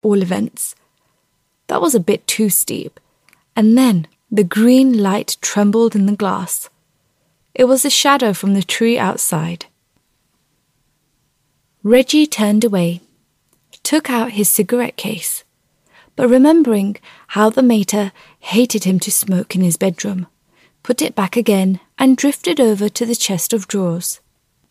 all events. That was a bit too steep. And then the green light trembled in the glass. It was a shadow from the tree outside. Reggie turned away, took out his cigarette case, but remembering how the mater hated him to smoke in his bedroom, put it back again and drifted over to the chest of drawers.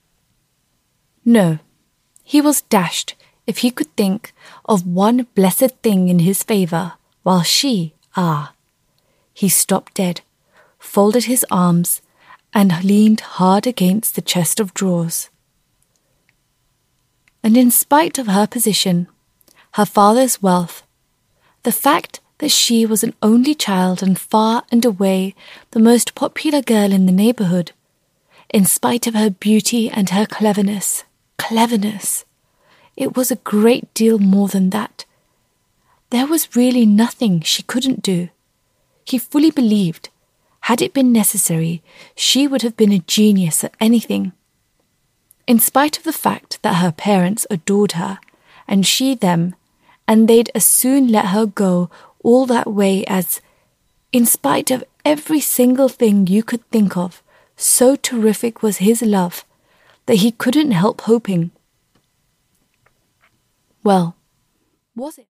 No, he was dashed if he could think of one blessed thing in his favour, while she, He stopped dead, folded his arms, and leaned hard against the chest of drawers. And in spite of her position, her father's wealth, the fact that she was an only child and far and away the most popular girl in the neighbourhood, in spite of her beauty and her cleverness, it was a great deal more than that. There was really nothing she couldn't do. He fully believed, had it been necessary, she would have been a genius at anything. In spite of the fact that her parents adored her, and she them, and they'd as soon let her go all that way as, in spite of every single thing you could think of, so terrific was his love that he couldn't help hoping. Well, was it?